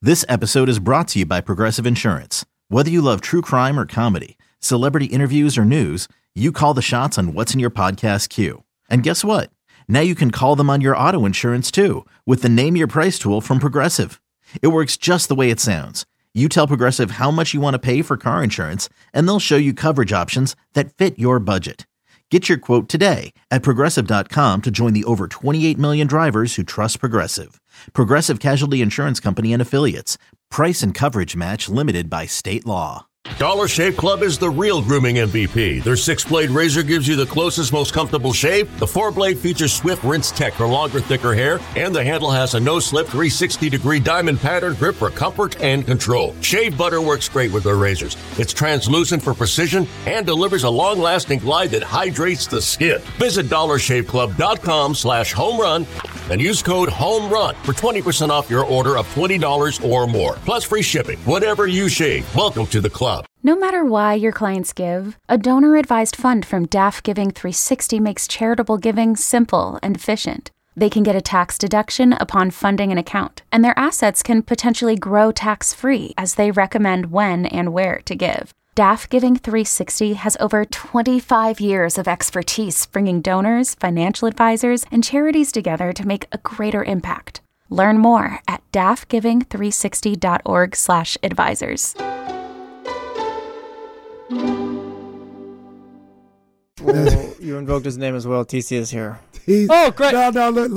This episode is brought to you by Progressive Insurance. Whether you love true crime or comedy, celebrity interviews or news, you call the shots on what's in your podcast queue. And guess what? Now you can call them on your auto insurance too with the Name Your Price tool from Progressive. It works just the way it sounds. You tell Progressive how much you want to pay for car insurance, and they'll show you coverage options that fit your budget. Get your quote today at Progressive.com to join the over 28 million drivers who trust Progressive. Progressive Casualty Insurance Company and Affiliates. Price and coverage match limited by state law. Dollar Shave Club is the real grooming MVP. Their 6-blade razor gives you the closest, most comfortable shave. The 4-blade features swift rinse tech for longer, thicker hair. And the handle has a no-slip 360-degree diamond pattern grip for comfort and control. Shave butter works great with their razors. It's translucent for precision and delivers a long-lasting glide that hydrates the skin. Visit DollarShaveClub.com/homerun and use code HOMERUN for 20% off your order of $20 or more. Plus free shipping. Whatever you shave, welcome to the club. No matter why your clients give, a donor-advised fund from DAF Giving 360 makes charitable giving simple and efficient. They can get a tax deduction upon funding an account, and their assets can potentially grow tax-free as they recommend when and where to give. DAF Giving 360 has over 25 years of expertise bringing donors, financial advisors, and charities together to make a greater impact. Learn more at dafgiving360.org/advisors. Well, you invoked his name as well. TC is here. Oh, great! No,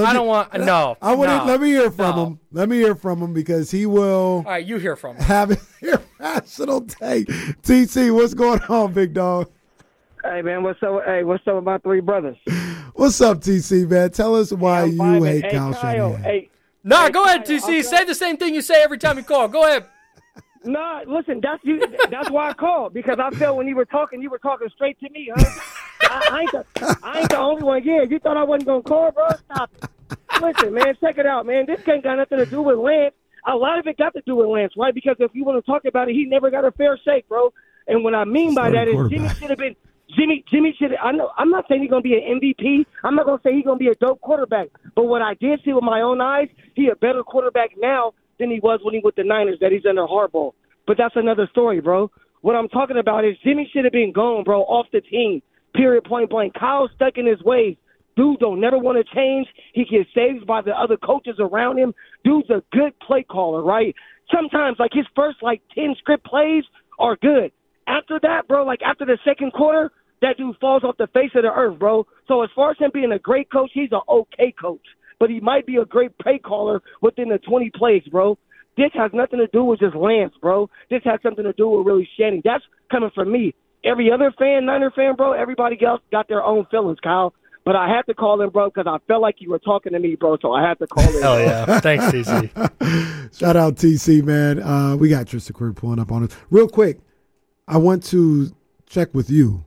Let me hear from him. Let me hear from him because he will. All right, you hear from him. Have an irrational take. TC, what's going on, big dog? Hey man, what's up? Hey, what's up with my three brothers? What's up, TC, man? Tell us why you hate Kyle Shanahan. Go ahead, TC. Say the same thing you say every time you call. Go ahead. No, listen, that's you. That's why I called, because I felt when you were talking straight to me, huh? I ain't the only one. Yeah, you thought I wasn't gonna call, bro? Stop it. Listen, man, check it out, man. This ain't got nothing to do with Lance. A lot of it got to do with Lance, right? Because if you want to talk about it, he never got a fair shake, bro. And what I mean by that is Jimmy should have been. Jimmy should. I know. I'm not saying he's gonna be an MVP. I'm not gonna say he's gonna be a dope quarterback. But what I did see with my own eyes, he a better quarterback now than he was when he with the Niners, that he's under Harbaugh. But that's another story, bro. What I'm talking about is Jimmy should have been gone, bro, off the team. Period, point blank. Kyle's stuck in his ways. Dude don't never want to change. He gets saved by the other coaches around him. Dude's a good play caller, right? Sometimes, his first, 10 script plays are good. After that, bro, after the second quarter, that dude falls off the face of the earth, bro. So as far as him being a great coach, he's an okay coach. But he might be a great play caller within the 20 plays, bro. This has nothing to do with just Lance, bro. This has something to do with really Shannon. That's coming from me. Every other fan, Niner fan, bro, everybody else got their own feelings, Kyle. But I had to call him, bro, because I felt like you were talking to me, bro, so I had to call him. Hell yeah. Thanks, TC. Shout out, TC, man. We got Tristan Query pulling up on us. Real quick, I want to check with you.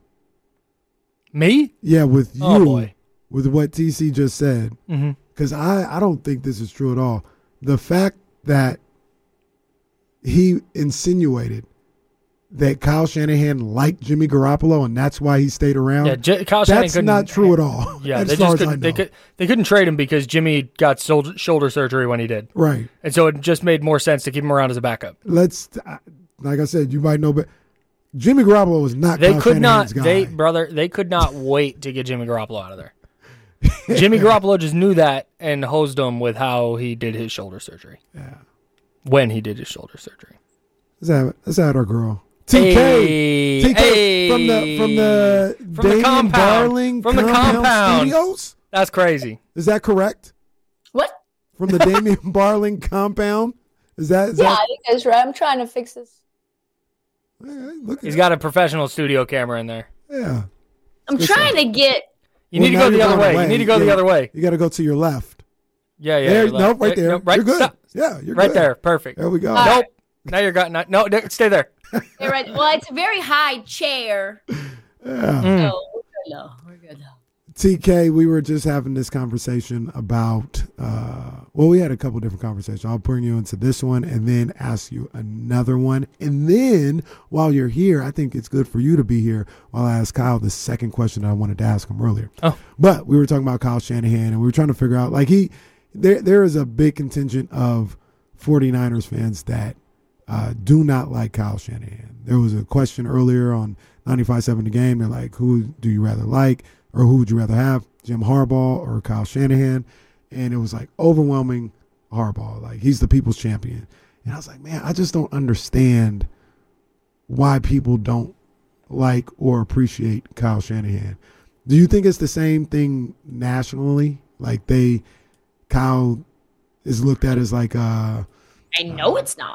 Me? Yeah, with you. Oh, boy. With what TC just said. Because I don't think this is true at all. The fact that he insinuated that Kyle Shanahan liked Jimmy Garoppolo and that's why he stayed around. Yeah, Kyle Shanahan that's not true at all. Yeah, they couldn't trade him because Jimmy got shoulder surgery when he did. Right. And so it just made more sense to keep him around as a backup. Like I said, you might know, but Jimmy Garoppolo was not Kyle Shanahan's guy. They could not wait to get Jimmy Garoppolo out of there. Jimmy Garoppolo just knew that and hosed him with how he did his shoulder surgery. Yeah. When he did his shoulder surgery. Let's have our girl. TK from the Damian compound. Barling from the compound studios? That's crazy. Is that correct? What? From the Damian Barling compound? Is that I think that's right. I'm trying to fix this. He's got a professional studio camera in there. Yeah. I'm trying to get. You need to go the other way. You need to go the other way. You got to go to your left. Yeah. Nope, right there. No, right, you're good. Stop. Yeah, you're right good. there. Perfect. There we go. Nope. Now you're got no. Stay there. Yeah, right. Well, it's a very high chair. Yeah. So we're good though. TK, we were just having this conversation about, we had a couple different conversations. I'll bring you into this one and then ask you another one. And then while you're here, I think it's good for you to be here while I ask Kyle the second question that I wanted to ask him earlier. Oh. But we were talking about Kyle Shanahan and we were trying to figure out, there is a big contingent of 49ers fans that do not like Kyle Shanahan. There was a question earlier on 95.7 The Game. They're like, who do you rather like, or who would you rather have, Jim Harbaugh or Kyle Shanahan? And it was like overwhelming Harbaugh. Like, he's the people's champion. And I was like, man, I just don't understand why people don't like or appreciate Kyle Shanahan. Do you think it's the same thing nationally? Like, Kyle is looked at as like I know it's not.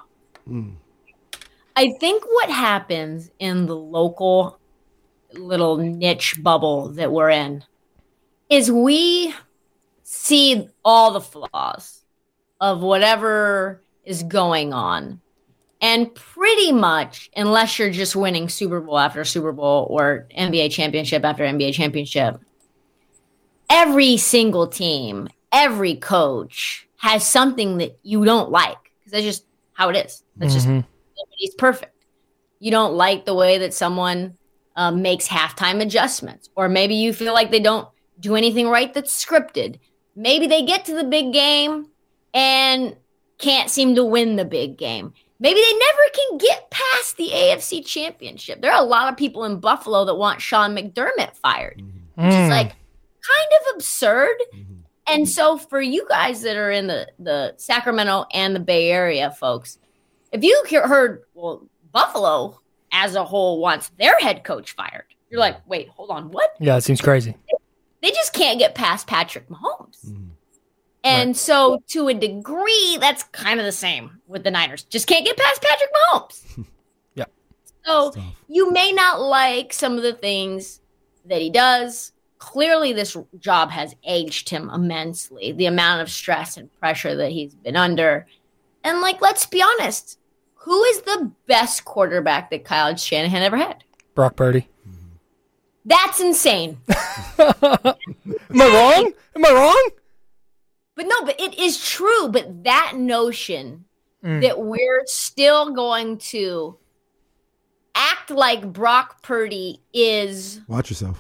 I think what happens in the local little niche bubble that we're in is we see all the flaws of whatever is going on. And pretty much, unless you're just winning Super Bowl after Super Bowl or NBA championship after NBA championship, every single team, every coach has something that you don't like, because that's just how it is. That's just, nobody's perfect. You don't like the way that someone makes halftime adjustments, or maybe you feel like they don't do anything right that's scripted. Maybe they get to the big game and can't seem to win the big game. Maybe they never can get past the AFC Championship. There are a lot of people in Buffalo that want Sean McDermott fired, which is like kind of absurd. And so for you guys that are in the Sacramento and the Bay Area, folks, if you heard, well, Buffalo as a whole wants their head coach fired, you're like, wait, hold on, what? Yeah, it seems crazy. They just can't get past Patrick Mahomes. And so to a degree, that's kind of the same with the Niners. Just can't get past Patrick Mahomes. Yeah. So you may not like some of the things that he does. Clearly, this job has aged him immensely, the amount of stress and pressure that he's been under. And, like, let's be honest, who is the best quarterback that Kyle Shanahan ever had? Brock Purdy. That's insane. Am I wrong? But no, but it is true. But that notion that we're still going to act like Brock Purdy is watch yourself,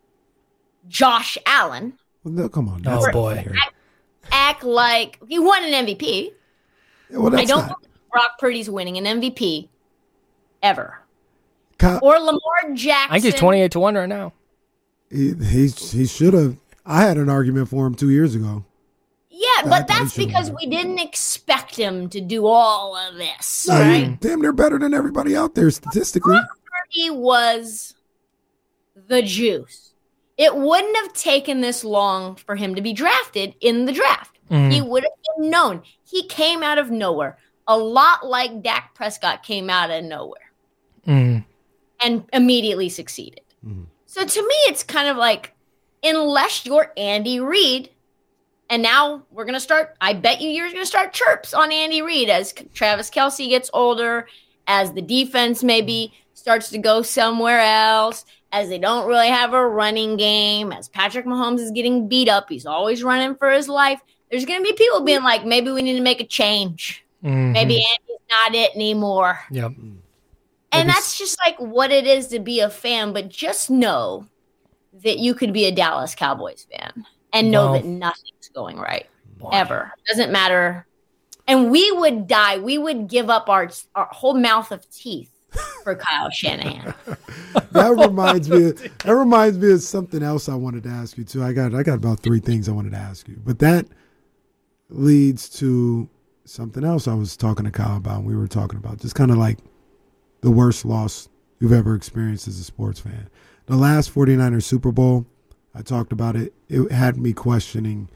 Josh Allen. Well, no, come on. Oh, boy. Act like he won an MVP. Yeah, well, I don't think Brock Purdy's winning an MVP ever. Kyle, or Lamar Jackson. I think he's 28-1 right now. He should have. I had an argument for him 2 years ago. Yeah, but that's because we didn't expect him to do all of this, right? Damn, they're better than everybody out there statistically. Brock Purdy was the juice. It wouldn't have taken this long for him to be drafted in the draft. He would have been known. He came out of nowhere, a lot like Dak Prescott came out of nowhere and immediately succeeded. So to me, it's kind of like, unless you're Andy Reid, and now we're going to start, I bet you're going to start chirps on Andy Reid as Travis Kelce gets older, as the defense maybe starts to go somewhere else, as they don't really have a running game, as Patrick Mahomes is getting beat up. He's always running for his life. There's going to be people being like, maybe we need to make a change. Maybe Andy's not it anymore. Yep. And that's just like what it is to be a fan. But just know that you could be a Dallas Cowboys fan and know that nothing's going right. Ever. Doesn't matter. And we would die. We would give up our whole mouth of teeth for Kyle Shanahan. That reminds me of something else I wanted to ask you too. I got about 3 things I wanted to ask you. But that leads to something else I was talking to Kyle about, and we were talking about just kind of like the worst loss you've ever experienced as a sports fan. The last 49ers Super Bowl, I talked about it. It had me questioning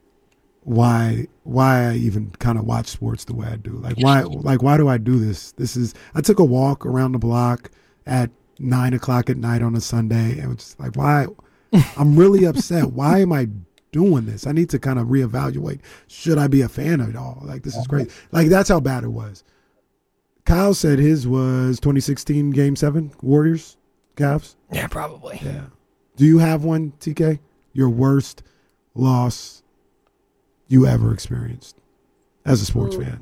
why I even kind of watch sports the way I do. Why do I do this? I took a walk around the block at 9:00 at night on a Sunday, and it's like, why? I'm really upset. Why am I doing this? I need to kind of reevaluate. Should I be a fan of it all? Like, this is great. Like, that's how bad it was. Kyle said his was 2016 Game 7 Warriors Cavs. Yeah, probably. Yeah. Do you have one, TK? Your worst loss you ever experienced as a sports fan?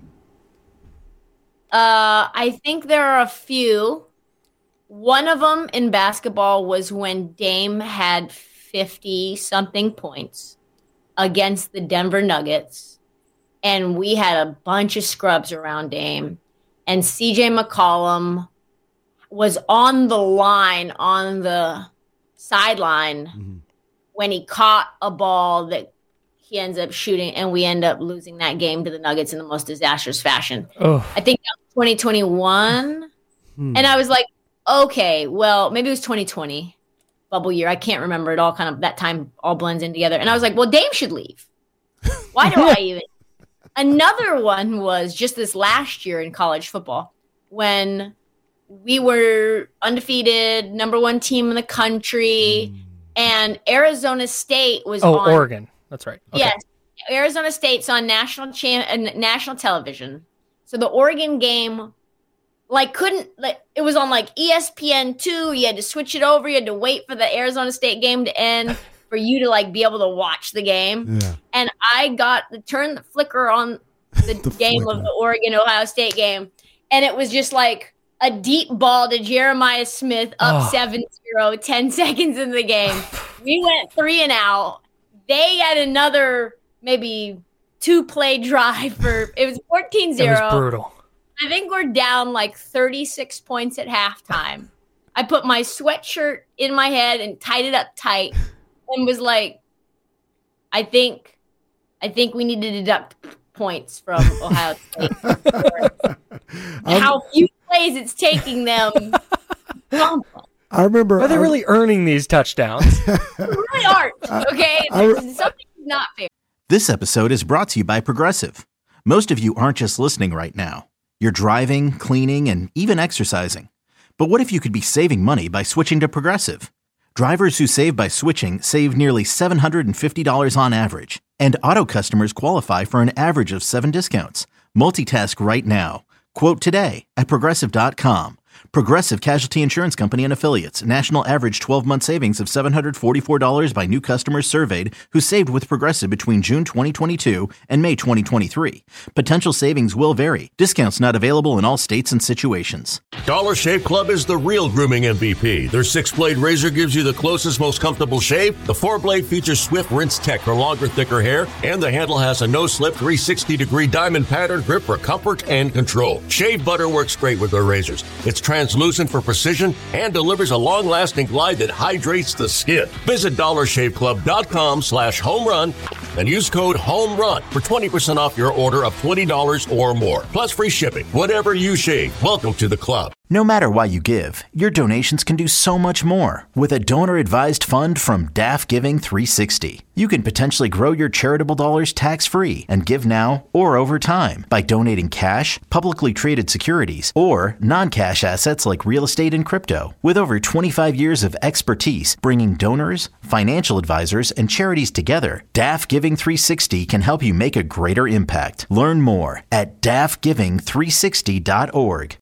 I think there are a few. One of them in basketball was when Dame had 50-something points against the Denver Nuggets, and we had a bunch of scrubs around Dame, and CJ McCollum was on the line, on the sideline, when he caught a ball that he ends up shooting, and we end up losing that game to the Nuggets in the most disastrous fashion. I think that was 2021. And I was like, okay, well, maybe it was 2020, bubble year. I can't remember. It all kind of, that time all blends in together. And I was like, well, Dame should leave. Why do I even? Another one was just this last year in college football when we were undefeated, number one team in the country, and Arizona State was on. Oregon. That's right. Okay. Yes. Arizona State's on national television. So the Oregon game, it was on ESPN2. You had to switch it over. You had to wait for the Arizona State game to end for you to be able to watch the game. Yeah. And I got to turn the flicker on the game of the Oregon-Ohio State game. And it was just a deep ball to Jeremiah Smith up 7-0, 10 seconds in the game. We went 3 and out. They had another maybe 2-play drive it was 14-0. It was brutal. I think we're down 36 points at halftime. I put my sweatshirt in my head and tied it up tight and was like, I think we need to deduct points from Ohio State. How few plays it's taking them. I remember. Are they really earning these touchdowns? They really aren't. Okay, something's not fair. This episode is brought to you by Progressive. Most of you aren't just listening right now. You're driving, cleaning, and even exercising. But what if you could be saving money by switching to Progressive? Drivers who save by switching save nearly $750 on average. And auto customers qualify for an average of 7 discounts. Multitask right now. Quote today at Progressive.com. Progressive Casualty Insurance Company and Affiliates. National average 12-month savings of $744 by new customers surveyed who saved with Progressive between June 2022 and May 2023. Potential savings will vary. Discounts not available in all states and situations. Dollar Shave Club is the real grooming MVP. Their 6-blade razor gives you the closest, most comfortable shave. The 4-blade features Swift Rinse Tech for longer, thicker hair. And the handle has a no-slip 360-degree diamond pattern grip for comfort and control. Shave butter works great with their razors. It's translucent for precision and delivers a long-lasting glide that hydrates the skin. Visit dollarshaveclub.com/homerun and use code HOMERUN for 20% off your order of $20 or more. Plus free shipping. Whatever you shave, welcome to the club. No matter why you give, your donations can do so much more with a donor-advised fund from DAF Giving 360. You can potentially grow your charitable dollars tax-free and give now or over time by donating cash, publicly traded securities, or non-cash assets like real estate and crypto. With over 25 years of expertise bringing donors, financial advisors, and charities together, DAF Giving 360 can help you make a greater impact. Learn more at dafgiving360.org.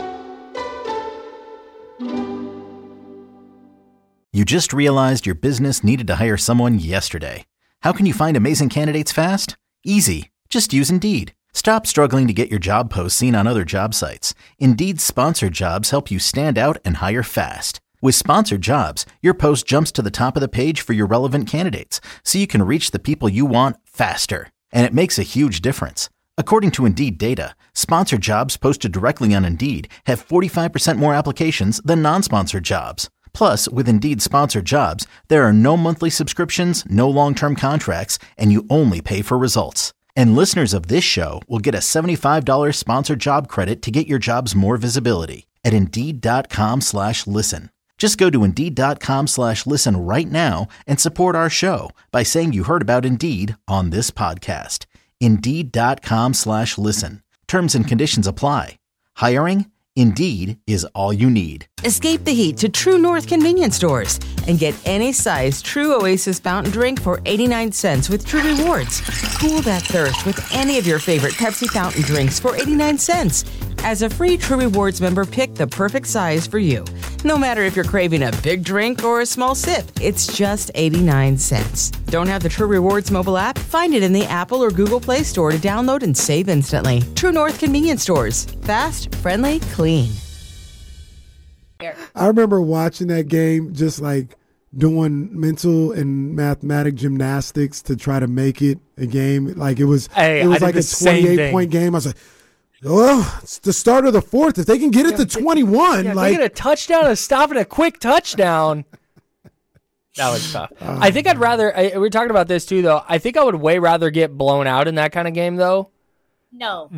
You just realized your business needed to hire someone yesterday. How can you find amazing candidates fast? Easy. Just use Indeed. Stop struggling to get your job posts seen on other job sites. Indeed's sponsored jobs help you stand out and hire fast. With sponsored jobs, your post jumps to the top of the page for your relevant candidates, so you can reach the people you want faster. And it makes a huge difference. According to Indeed data, sponsored jobs posted directly on Indeed have 45% more applications than non-sponsored jobs. Plus, with Indeed sponsored jobs, there are no monthly subscriptions, no long-term contracts, and you only pay for results. And listeners of this show will get a $75 sponsored job credit to get your jobs more visibility at Indeed.com/listen. Just go to Indeed.com/listen right now and support our show by saying you heard about Indeed on this podcast. Indeed.com/listen. Terms and conditions apply. Hiring? Indeed is all you need. Escape the heat to True North convenience stores and get any size True Oasis fountain drink for 89 cents with True Rewards. Cool that thirst with any of your favorite Pepsi fountain drinks for 89 cents. As a free True Rewards member, pick the perfect size for you. No matter if you're craving a big drink or a small sip, it's just 89 cents. Don't have the True Rewards mobile app? Find it in the Apple or Google Play Store to download and save instantly. True North convenience stores. Fast, friendly, clean. I remember watching that game just doing mental and mathematic gymnastics to try to make it a game. Like it was like a 28-point game. I was like, well, it's the start of the fourth. If they can get it to 21, they get a touchdown and stop it, a quick touchdown. That was tough. I think I'd rather. We were talking about this too, though. I think I would way rather get blown out in that kind of game, though. No.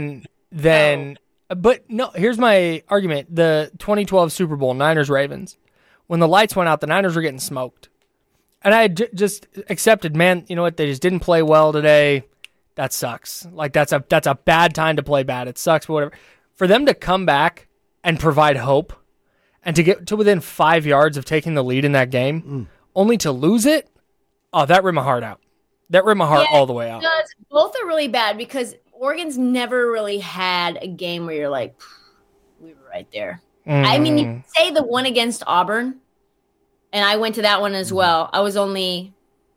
But no. Here's my argument: the 2012 Super Bowl, Niners-Ravens. When the lights went out, the Niners were getting smoked, and I had just accepted. Man, you know what? They just didn't play well today. That sucks. Like that's a bad time to play bad. It sucks, but whatever. For them to come back and provide hope, and to get to within 5 yards of taking the lead in that game. Only to lose it, that ripped my heart out. That ripped my heart all the way out. Both are really bad because Oregon's never really had a game where you're like, we were right there. I mean, you could say the one against Auburn, and I went to that one as well. I was only...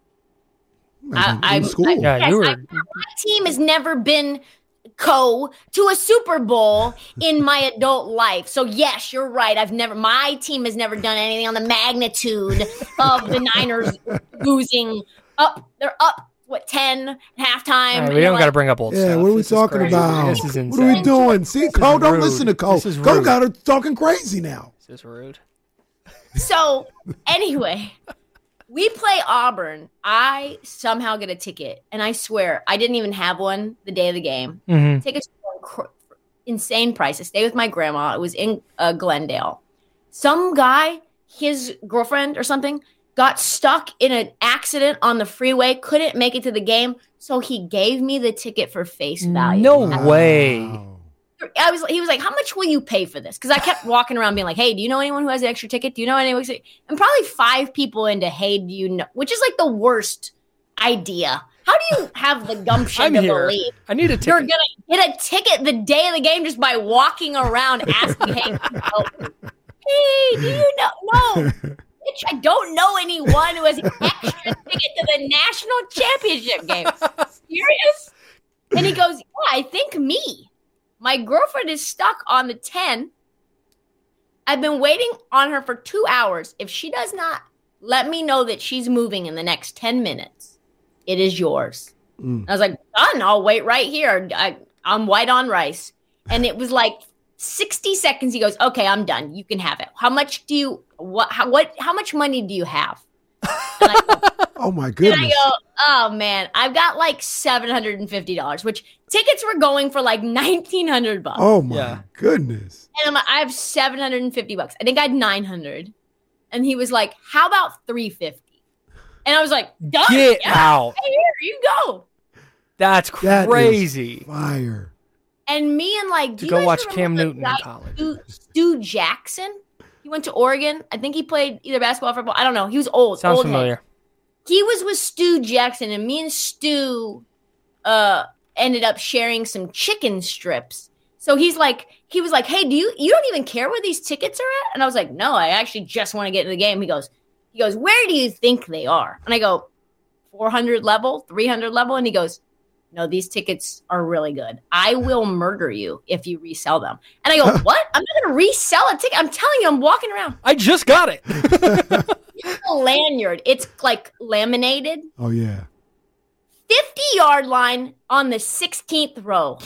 in school. My team has never been to a Super Bowl in my adult life. So yes, you're right. My team has never done anything on the magnitude of the Niners losing up. They're up, 10 halftime. Right, we don't got to bring up old stuff. Yeah, what are we talking about? This is insane. What are we doing? See, Cole, don't listen to Cole. Cole got her talking crazy now. This is rude. So anyway, we play Auburn. I somehow get a ticket, and I swear I didn't even have one the day of the game. Tickets were insane price. I stayed with my grandma. It was in Glendale. Some guy, his girlfriend or something, got stuck in an accident on the freeway, couldn't make it to the game, so he gave me the ticket for face value. No way. He was like, how much will you pay for this? Because I kept walking around being like, hey, do you know anyone who has an extra ticket? Do you know anyone? And probably 5 people into, hey, do you know? Which is like the worst idea. How do you have the gumption to believe I need a ticket. You're going to get a ticket the day of the game just by walking around asking, hey, do you know? No. Bitch, I don't know anyone who has an extra ticket to the national championship game. Serious? And he goes, yeah, I think me. My girlfriend is stuck on the 10. I've been waiting on her for 2 hours. If she does not let me know that she's moving in the next 10 minutes, it is yours. I was like, done. I'll wait right here. I'm white on rice. And it was like 60 seconds. He goes, okay, I'm done. You can have it. How much money do you have? And I go, oh my goodness. And I go, oh man, I've got like $750, which tickets were going for like $1,900. Oh my goodness. And I'm like, I have $750. I think I had $900. And he was like, how about $350? And I was like, done. Get out. Hey, here, you go. That's crazy. That is fire. And me and like, to go watch Cam Newton in college. Stu Jackson. He went to Oregon. I think he played either basketball or football. I don't know. He was old. Sounds old familiar. Head. He was with Stu Jackson, and me and Stu ended up sharing some chicken strips. So he was like, hey, you don't even care where these tickets are at? And I was like, no, I actually just want to get into the game. He goes, where do you think they are? And I go, 400 level, 300 level. And he goes, no, these tickets are really good. I will murder you if you resell them. And I go, what? I'm not going to resell a ticket. I'm telling you, I'm walking around. I just got it. It's a lanyard. It's like laminated. Oh, yeah. 50-yard line on the 16th row.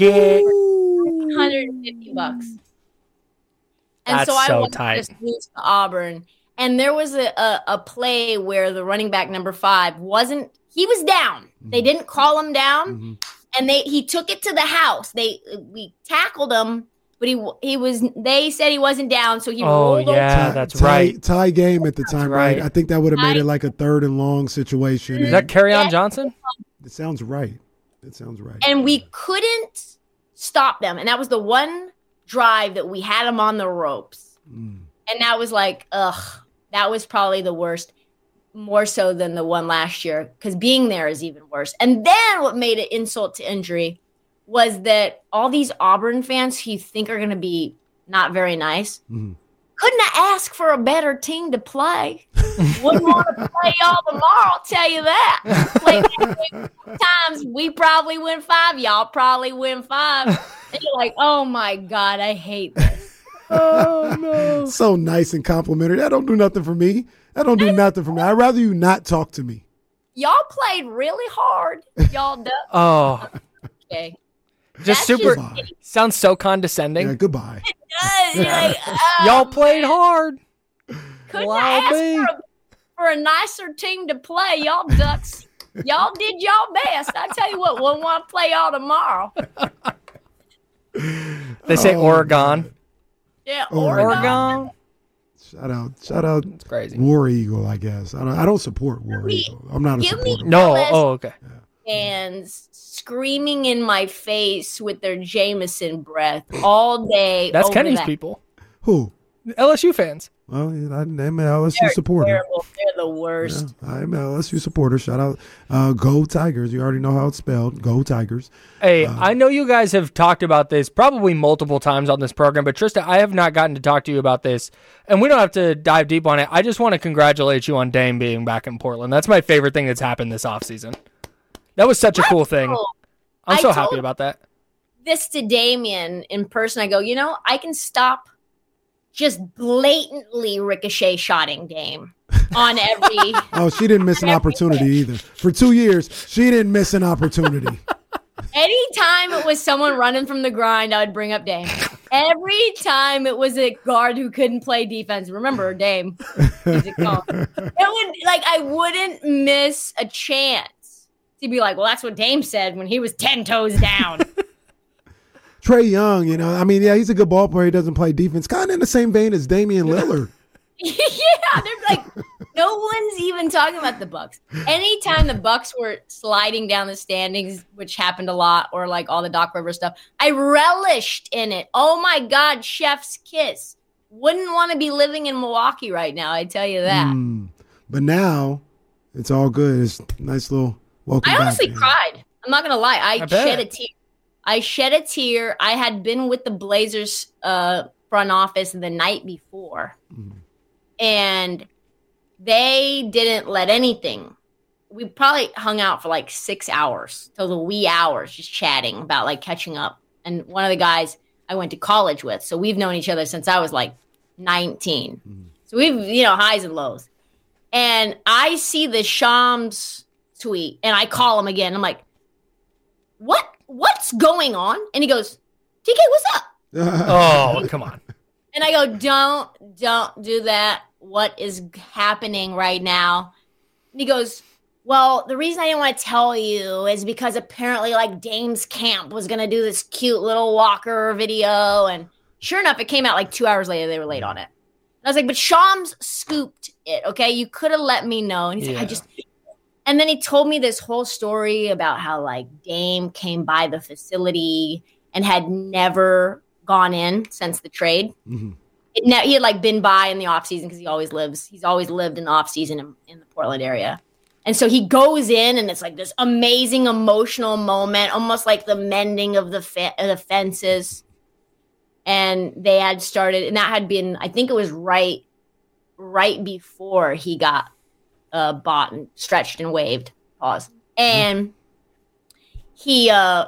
$150. And That's so I so wanted tight. to lose to Auburn. And there was a play where the running back number 5 he was down. They didn't call him down, and he took it to the house. We tackled him, but they said he wasn't down, so he rolled over. That's right. Tie game at the time, right? I think that would have made it like a 3rd and long situation. Is that Kerryon Johnson? It sounds right. And we couldn't stop them, and that was the one drive that we had them on the ropes. And that was like, that was probably the worst. More so than the one last year, because being there is even worse. And then what made it insult to injury was that all these Auburn fans who you think are going to be not very nice couldn't ask for a better team to play. Wouldn't want to play y'all tomorrow, I'll tell you that. Times we probably win 5, y'all probably win 5. And you're like, oh my God, I hate this. Oh, no. So nice and complimentary. That don't do nothing for me. I'd rather you not talk to me. Y'all played really hard. Y'all done. Oh. Okay. Just That's super. just- Sounds so condescending. Yeah, goodbye. You're like, oh, Y'all played hard. couldn't Wow, ask me. for a nicer team to play. Y'all Ducks. Y'all did y'all best. I tell you what, we'll want to play y'all tomorrow. They say Oregon. Yeah, Oregon. Shout out. It's crazy. War Eagle, I guess. I don't support War Me- Eagle. I'm not a give me- supporter. No. LS. Oh, okay. Fans screaming in my face with their Jameson breath all day. That's over Kenny's that. people. Who? LSU fans. Well, I'm an LSU They're supporter. terrible. They're the worst. Yeah, I'm an LSU supporter. Shout out, Go Tigers. You already know how it's spelled. Go Tigers. Hey, I know you guys have talked about this probably multiple times on this program, but Trista, I have not gotten to talk to you about this, and we don't have to dive deep on it. I just want to congratulate you on Dame being back in Portland. That's my favorite thing that's happened this offseason. That was such a cool thing. I'm I so told happy about that. This to Damien in person. I go, I can stop just blatantly ricochet shotting Dame on every. Oh, she didn't miss an opportunity either. For 2 years, she didn't miss an opportunity. Anytime it was someone running from the grind, I would bring up Dame. Every time it was a guard who couldn't play defense. Remember, Dame. I wouldn't miss a chance. He'd be like, well, that's what Dame said when he was 10 toes down. Trae Young, he's a good ball player. He doesn't play defense. Kind of in the same vein as Damian Lillard. Yeah, they're like, no one's even talking about the Bucks. Anytime the Bucks were sliding down the standings, which happened a lot, or like all the Doc Rivers stuff, I relished in it. Oh my God, chef's kiss. Wouldn't want to be living in Milwaukee right now, I tell you that. But now, it's all good. It's a nice little welcome I back. honestly cried. I'm not going to lie. I bet. shed a tear. I had been with the Blazers front office the night before, and they didn't let anything. We probably hung out for like 6 hours till the wee hours, just chatting about like catching up. And one of the guys I went to college with, so we've known each other since I was like 19. So we've, highs and lows. And I see the Shams tweet, and I call him again. I'm like, what's going on? And he goes, TK, what's up? Oh, come on. And I go, don't do that. What is happening right now? And he goes, well, the reason I didn't want to tell you is because apparently like Dame's camp was going to do this cute little Walker video. And sure enough, it came out like 2 hours later. They were late on it. And I was like, but Shams scooped it. Okay. You could have let me know. And he's like, and then he told me this whole story about how like Dame came by the facility and had never gone in since the trade. He had like been by in the off season because he's always lived in the off season in the Portland area. And so he goes in and it's like this amazing emotional moment, almost like the mending of the fences. And they had started, and that had been, I think it was right before he got bought and stretched and waived. Pause. And he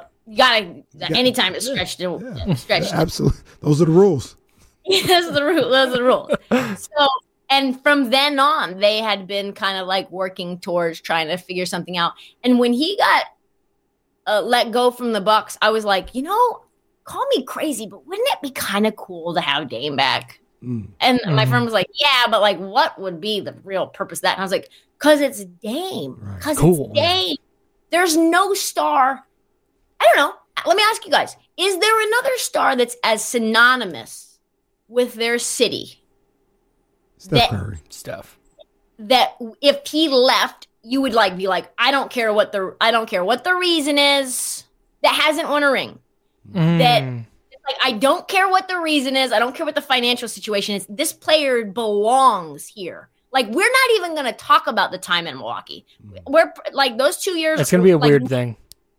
anytime it's stretched and stretched. Absolutely. Those are the rules. Those are the rules. So, and from then on, they had been kind of like working towards trying to figure something out. And when he got let go from the Bucks, I was like, call me crazy, but wouldn't it be kind of cool to have Dame back? And my friend was like, yeah, but like, what would be the real purpose of that? And I was like, because it's Dame. Because it's Dame. There's no star. I don't know. Let me ask you guys, is there another star that's as synonymous with their city? Steph Curry. Steph. That if he left, you would like be like, I don't care what the reason is, that hasn't won a ring. That like, I don't care what the reason is. I don't care what the financial situation is. This player belongs here. Like, we're not even going to talk about the time in Milwaukee. We're like those 2 years. It's going to be a weird thing.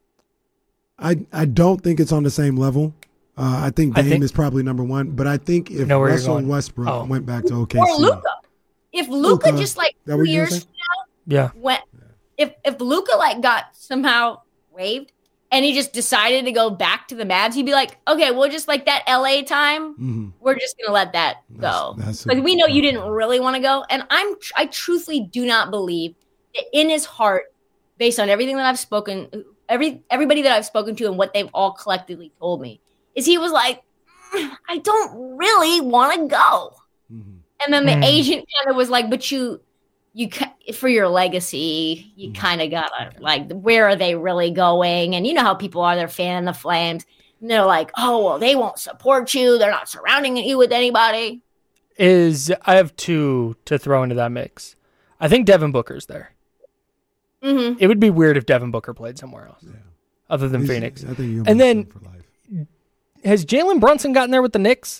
I don't think it's on the same level. I think Dame is probably number one, but I think if Russell Westbrook went back to OKC. Or Luka. If Luka just like 2 years from now, if Luka like got somehow waived, and he just decided to go back to the Mavs, he'd be like, okay, well, just like that LA time, we're just going to let that go. Because we know you didn't really want to go. And I truthfully do not believe that in his heart, based on everything that I've spoken, everybody that I've spoken to and what they've all collectively told me, is he was like, I don't really want to go. And then the agent kind of was like, but you for your legacy, you kind of gotta, like, where are they really going? And you know how people are, they're fanning the flames. And they're like, oh, well, they won't support you. They're not surrounding you with anybody. I have two to throw into that mix. I think Devin Booker's there. Mm-hmm. It would be weird if Devin Booker played somewhere else other than Phoenix. I think and then, has Jalen Brunson gotten there with the Knicks?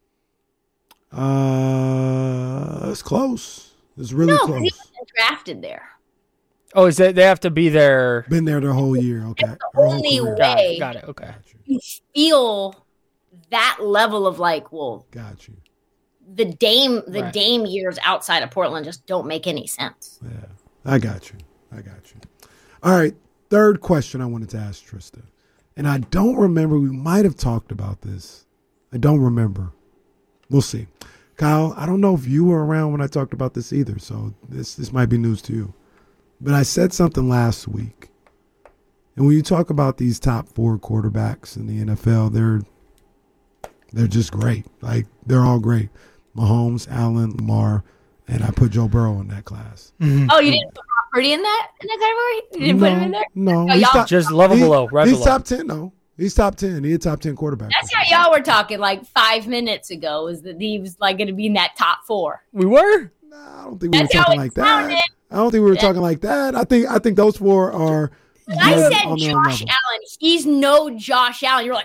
It's close. It's really close. He wasn't drafted there. Oh, is that they have to be there? Been there their whole year. Okay. That's the only way. Got it. Okay. You feel that level of like, well, got you. The Dame years outside of Portland just don't make any sense. Yeah, I got you. All right, third question I wanted to ask Trista, and I don't remember. We might have talked about this. I don't remember. We'll see. Kyle, I don't know if you were around when I talked about this either, so this might be news to you. But I said something last week, and when you talk about these top 4 quarterbacks in the NFL, they're just great. Like, they're all great. Mahomes, Allen, Lamar, and I put Joe Burrow in that class. Mm-hmm. Oh, you didn't put Brock Purdy in that category? You didn't put him in there? No. Just level below. Right he's below. top 10, though. He's top 10. He's a top 10 quarterback. That's how y'all were talking like 5 minutes ago, is that he was like going to be in that top 4. We were? No, I don't think we were talking like that. I don't think we were talking like that. I think those 4 are. I said Josh Allen. He's no Josh Allen. You're like,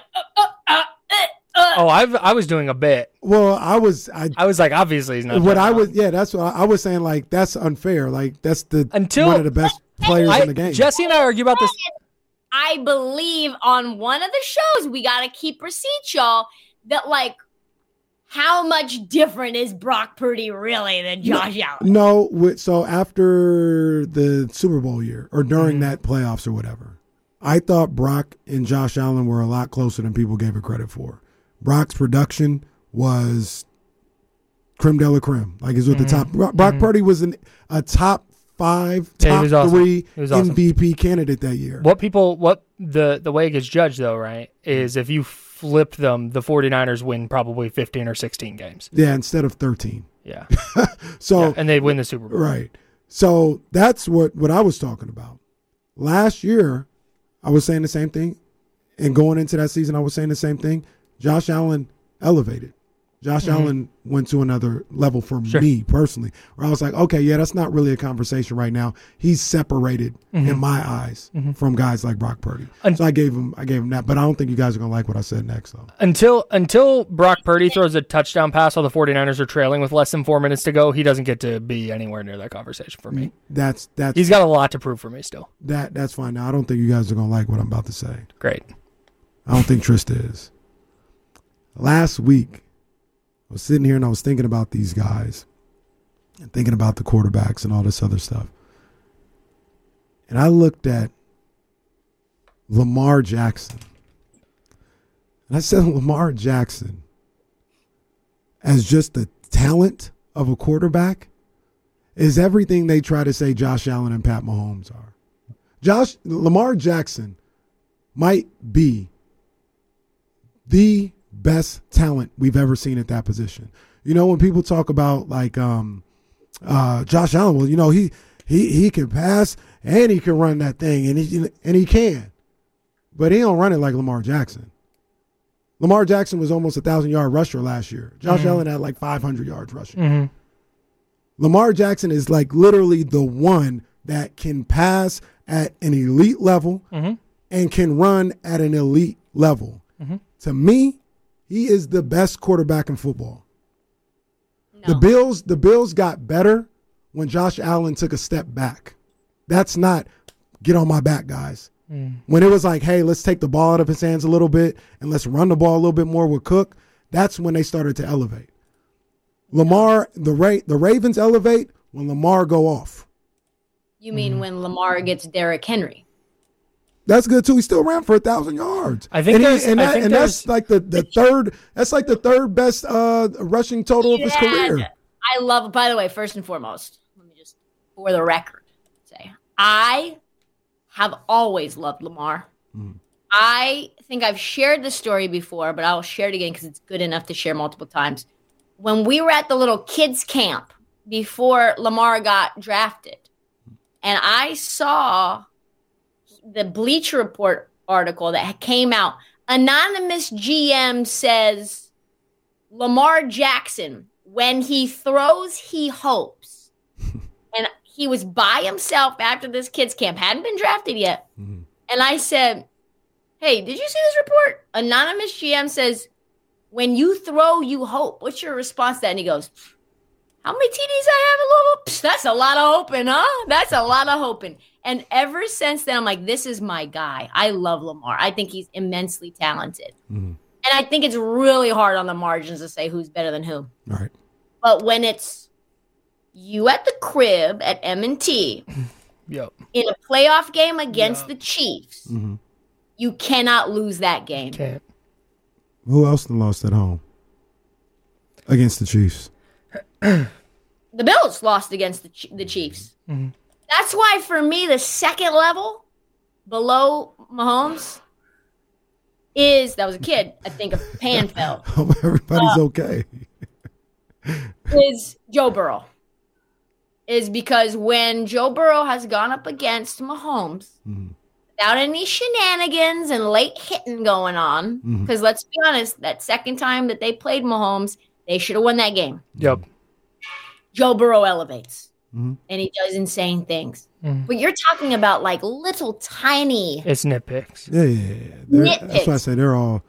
Oh, I was doing a bit. Well, I was like, obviously he's not. That's what I was saying. Like, that's unfair. Like, that's one of the best players in the game. Jesse and I argue about this. I believe on one of the shows, we got to keep receipts, y'all, that like, how much different is Brock Purdy really than Josh Allen? No, so after the Super Bowl year or during that playoffs or whatever, I thought Brock and Josh Allen were a lot closer than people gave it credit for. Brock's production was creme de la creme. Like, he's with the top. Brock Purdy was a top 5, top 3 MVP candidate that year. What the way it gets judged, though, right, is if you flip them, the 49ers win probably 15 or 16 games. Yeah, instead of 13. Yeah. And they win the Super Bowl. Right. So that's what I was talking about. Last year, I was saying the same thing. And going into that season, I was saying the same thing. Josh Allen elevated. Josh Allen went to another level for me personally, where I was like, okay, yeah, that's not really a conversation right now. He's separated in my eyes from guys like Brock Purdy. So I gave him that, but I don't think you guys are going to like what I said next, though. Until Brock Purdy throws a touchdown pass while the 49ers are trailing with less than 4 minutes to go, he doesn't get to be anywhere near that conversation for me. That's he's got a lot to prove for me still. That's fine. Now, I don't think you guys are going to like what I'm about to say. Great. I don't think Trista is. Last week, I was sitting here and I was thinking about these guys and thinking about the quarterbacks and all this other stuff. And I looked at Lamar Jackson. And I said, Lamar Jackson, as just the talent of a quarterback, is everything they try to say Josh Allen and Pat Mahomes are. Lamar Jackson might be the best talent we've ever seen at that position. You know, when people talk about like Josh Allen, well, you know, he can pass and he can run that thing, and he can, but he don't run it like Lamar Jackson. Lamar Jackson was almost 1,000-yard rusher last year. Josh Allen had like 500 yards rushing. Lamar Jackson is like literally the one that can pass at an elite level and can run at an elite level. To me, he is the best quarterback in football. No. The Bills got better when Josh Allen took a step back. That's not get on my back, guys. When it was like, hey, let's take the ball out of his hands a little bit and let's run the ball a little bit more with Cook, that's when they started to elevate. Lamar, the Ravens elevate when Lamar go off. You mean when Lamar gets Derrick Henry? That's good too. He still ran for 1,000 yards. I think that's like the third. That's like the third best rushing total of his career. I love. By the way, first and foremost, let me just, for the record, say I have always loved Lamar. I think I've shared this story before, but I'll share it again because it's good enough to share multiple times. When we were at the little kids camp before Lamar got drafted, and I saw the Bleacher Report article that came out, anonymous GM says Lamar Jackson, when he throws, he hopes. And he was by himself after this kids camp, hadn't been drafted yet. And I said, hey, did you see this report? Anonymous GM says, when you throw, you hope. What's your response to that? And he goes, how many TDs I have in Louisville? Psh, that's a lot of hoping, huh? That's a lot of hoping. And ever since then, I'm like, this is my guy. I love Lamar. I think he's immensely talented. And I think it's really hard on the margins to say who's better than who. All right. But when it's you at the crib at M&T Yep. in a playoff game against the Chiefs, you cannot lose that game. Can't. Who else lost at home against the Chiefs? The Bills lost against the Chiefs. That's why, for me, the second level below Mahomes is, that was a kid, I think, of Panfeld. Hope everybody's okay. Is Joe Burrow. Is because when Joe Burrow has gone up against Mahomes without any shenanigans and late hitting going on, because let's be honest, that second time that they played Mahomes, they should have won that game. Yep. Joe Burrow elevates, and he does insane things. But you're talking about like little tiny. It's nitpicks. Yeah. That's why I say they're all.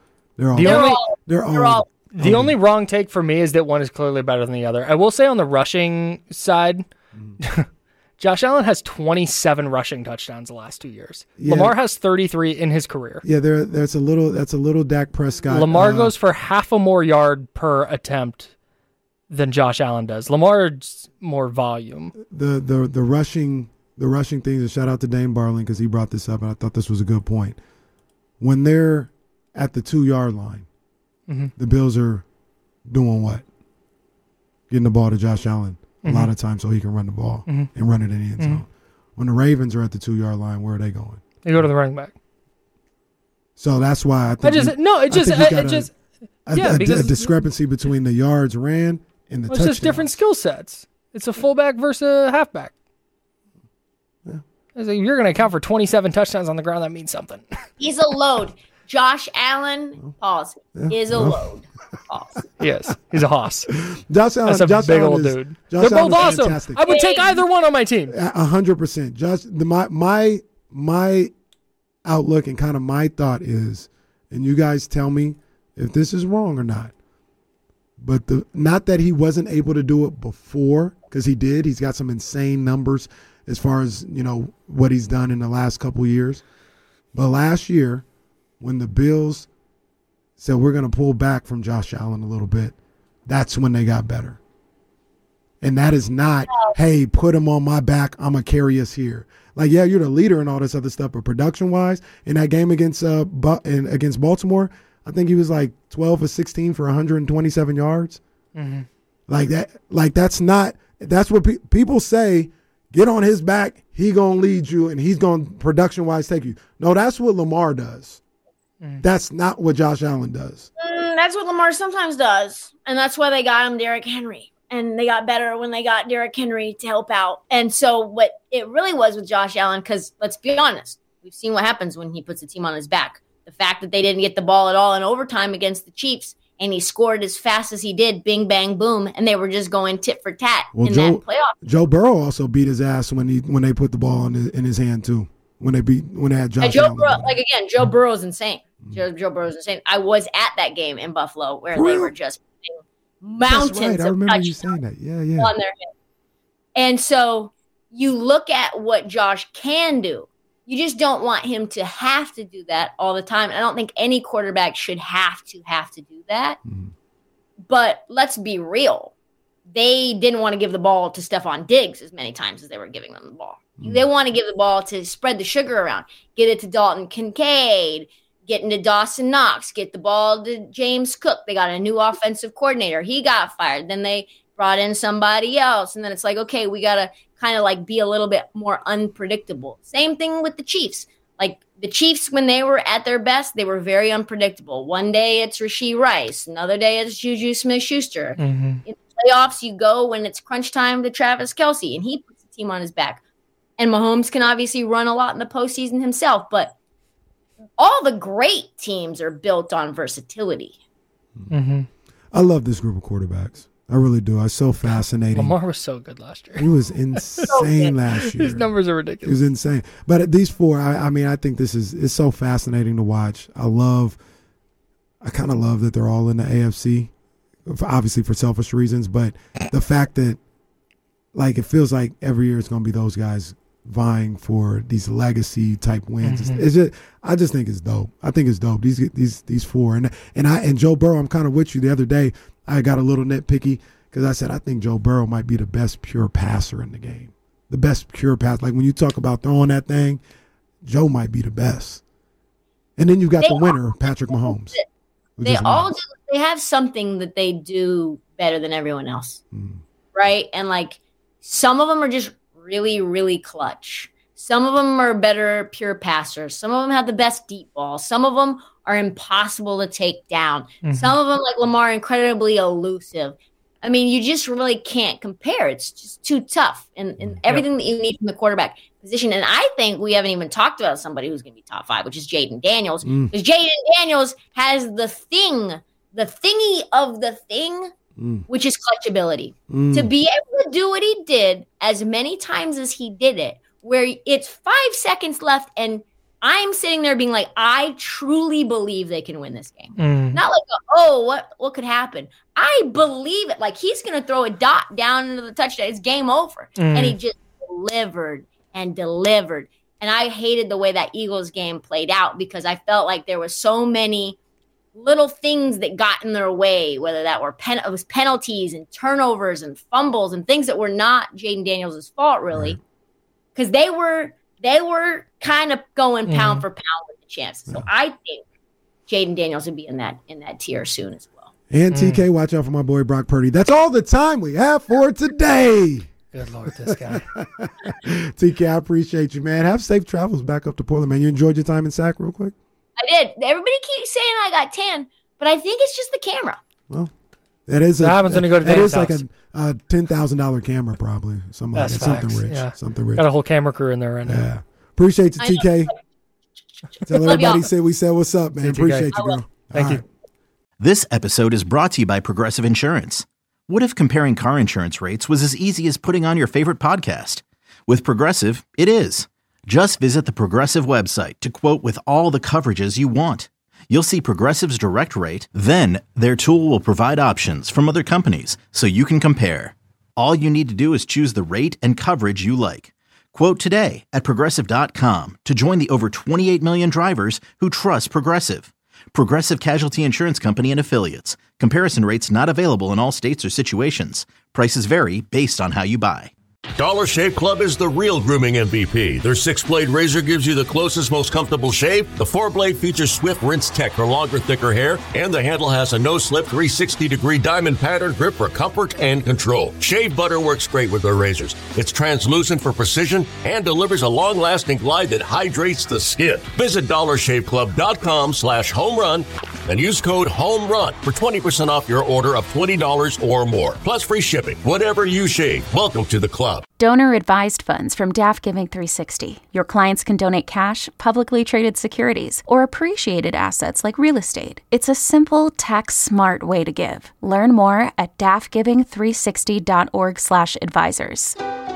The only wrong take for me is that one is clearly better than the other. I will say on the rushing side, Josh Allen has 27 rushing touchdowns the last 2 years. Yeah. Lamar has 33 in his career. Yeah, that's a little Dak Prescott. Lamar goes for half a more yard per attempt than Josh Allen does. Lamar's more volume. The rushing things, and shout out to Dane Barling because he brought this up, and I thought this was a good point. When they're at the 2-yard line, the Bills are doing what? Getting the ball to Josh Allen a lot of times so he can run the ball and run it in the end zone. When the Ravens are at the 2-yard line, where are they going? They go to the running back. So that's why I think a discrepancy between the yards ran and the touchdowns. It's just different skill sets. It's a fullback versus a halfback. Yeah. You're going to account for 27 touchdowns on the ground. That means something. He's a load. Josh Allen, is a load. Yes, he's a hoss. Josh Allen, That's a big old dude. They're both awesome. Fantastic. I would take either one on my team. 100%. My outlook and kind of my thought is, and you guys tell me if this is wrong or not, but not that he wasn't able to do it before, because he did. He's got some insane numbers as far as, what he's done in the last couple of years. But last year, when the Bills said we're going to pull back from Josh Allen a little bit, that's when they got better. And that is not, hey, put him on my back, I'm going to carry us here. Like, yeah, you're the leader and all this other stuff, but production-wise, in that game against Baltimore, I think he was like 12 or 16 for 127 yards. That's what people say, get on his back, he going to lead you, and he's going to production-wise take you. No, that's what Lamar does. That's not what Josh Allen does. That's what Lamar sometimes does. And that's why they got him Derrick Henry. And they got better when they got Derrick Henry to help out. And so what it really was with Josh Allen, because let's be honest, we've seen what happens when he puts a team on his back. The fact that they didn't get the ball at all in overtime against the Chiefs, and he scored as fast as he did, bing, bang, boom, and they were just going tit for tat that playoff. Joe Burrow also beat his ass when they put the ball in his hand too. When they had Josh Allen. Joe Burrow's insane. Joe Burrow's insane. I was at that game in Buffalo where they were just mountains. That's right. I remember you saying that. Yeah. On their head. And so you look at what Josh can do. You just don't want him to have to do that all the time. I don't think any quarterback should have to do that. But let's be real. They didn't want to give the ball to Stephon Diggs as many times as they were giving them the ball. They want to give the ball to spread the sugar around, get it to Dalton Kincaid, get into Dawson Knox, get the ball to James Cook. They got a new offensive coordinator. He got fired. Then they brought in somebody else. And then it's like, okay, we got to kind of like be a little bit more unpredictable. Same thing with the Chiefs. Like the Chiefs, when they were at their best, they were very unpredictable. One day it's Rashee Rice. Another day it's Juju Smith-Schuster. In the playoffs, you go when it's crunch time to Travis Kelce, and he puts the team on his back. And Mahomes can obviously run a lot in the postseason himself, but all the great teams are built on versatility. I love this group of quarterbacks. I really do. It's so fascinating. Lamar was so good last year. He was insane last year. His numbers are It ridiculous. was insane. But these four, I mean, I think it's so fascinating to watch. I kind of love that they're all in the AFC, obviously for selfish reasons, but the fact that, like, it feels like every year it's going to be those guys vying for these legacy type wins. It's just, I just think it's dope. I think it's dope. These four, and Joe Burrow. I'm kind of with you. The other day, I got a little nitpicky because I said I think Joe Burrow might be the best pure passer in the game. The best pure pass. Like when you talk about throwing that thing, Joe might be the best. And then you got the winner, Patrick Mahomes. They have something that they do better than everyone else, right? And like some of them are just really, really clutch. Some of them are better pure passers. Some of them have the best deep ball. Some of them are impossible to take down. Some of them, like Lamar, incredibly elusive. I mean, you just really can't compare. It's just too tough. And everything that you need from the quarterback position. And I think we haven't even talked about somebody who's going to be top 5, which is Jaden Daniels. Because Jaden Daniels has the thingy of the thing, which is clutchability. To be able to do what he did as many times as he did it, where it's 5 seconds left and I'm sitting there being like, I truly believe they can win this game. Not like, what could happen? I believe it. Like, he's going to throw a dot down into the touchdown. It's game over. And he just delivered and delivered. And I hated the way that Eagles game played out because I felt like there were so many little things that got in their way, whether that were it was penalties and turnovers and fumbles and things that were not Jaden Daniels' fault, really. Because they were kind of going pound for pound with the chances. So I think Jaden Daniels would be in that tier soon as well. And TK, watch out for my boy Brock Purdy. That's all the time we have for today. Good Lord, this guy. TK, I appreciate you, man. Have safe travels back up to Portland, man. You enjoyed your time in SAC real quick? I did. Everybody keeps saying I got tan, but I think it's just the camera. Well, that is what happens when you go to Dan's like house. a $10,000 camera, probably. Something like that. Something rich. Yeah. Something rich. Got a whole camera crew in there right now. Yeah. Appreciate you, TK. Tell Love everybody y'all. we said what's up, man. See you, Appreciate TK. you, bro. Thank you. This episode is brought to you by Progressive Insurance. What if comparing car insurance rates was as easy as putting on your favorite podcast? With Progressive, it is. Just visit the Progressive website to quote with all the coverages you want. You'll see Progressive's direct rate, then their tool will provide options from other companies so you can compare. All you need to do is choose the rate and coverage you like. Quote today at Progressive.com to join the over 28 million drivers who trust Progressive. Progressive Casualty Insurance Company and Affiliates. Comparison rates not available in all states or situations. Prices vary based on how you buy. Dollar Shave Club is the real grooming MVP. Their 6-blade razor gives you the closest, most comfortable shave. The 4-blade features Swift Rinse Tech for longer, thicker hair, and the handle has a no-slip 360-degree diamond pattern grip for comfort and control. Shave butter works great with their razors. It's translucent for precision and delivers a long-lasting glide that hydrates the skin. Visit DollarShaveClub.com/homerun and use code HOMERUN for 20% off your order of $20 or more. Plus free shipping. Whatever you shave, welcome to the club. Donor advised funds from DAF Giving 360. Your clients can donate cash, publicly traded securities, or appreciated assets like real estate. It's a simple, tax-smart way to give. Learn more at dafgiving360.org/advisors.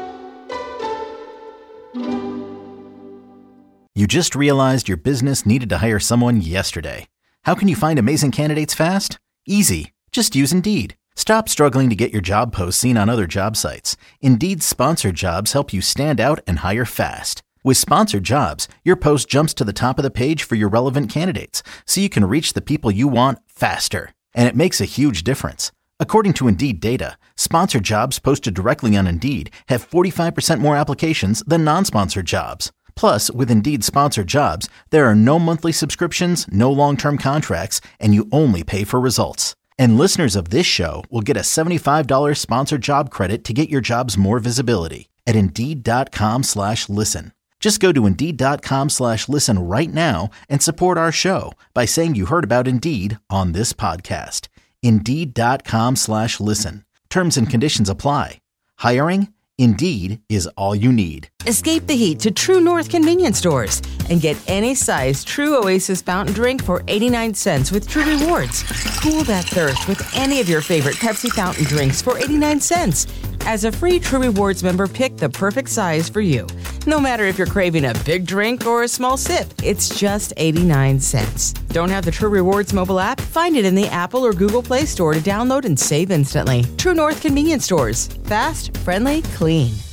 You just realized your business needed to hire someone yesterday. How can you find amazing candidates fast? Easy. Just use Indeed. Stop struggling to get your job posts seen on other job sites. Indeed's sponsored jobs help you stand out and hire fast. With sponsored jobs, your post jumps to the top of the page for your relevant candidates, so you can reach the people you want faster. And it makes a huge difference. According to Indeed data, sponsored jobs posted directly on Indeed have 45% more applications than non-sponsored jobs. Plus, with Indeed sponsored jobs, there are no monthly subscriptions, no long-term contracts, and you only pay for results. And listeners of this show will get a $75 sponsored job credit to get your jobs more visibility at Indeed.com/listen. Just go to Indeed.com/listen right now and support our show by saying you heard about Indeed on this podcast. Indeed.com/listen. Terms and conditions apply. Hiring? Indeed is all you need. Escape the heat to True North convenience stores and get any size True Oasis fountain drink for 89 cents with True Rewards. Cool that thirst with any of your favorite Pepsi fountain drinks for 89 cents. As a free True Rewards member, pick the perfect size for you. No matter if you're craving a big drink or a small sip, it's just 89 cents. Don't have the True Rewards mobile app? Find it in the Apple or Google Play Store to download and save instantly. True North convenience stores. Fast, friendly, clean.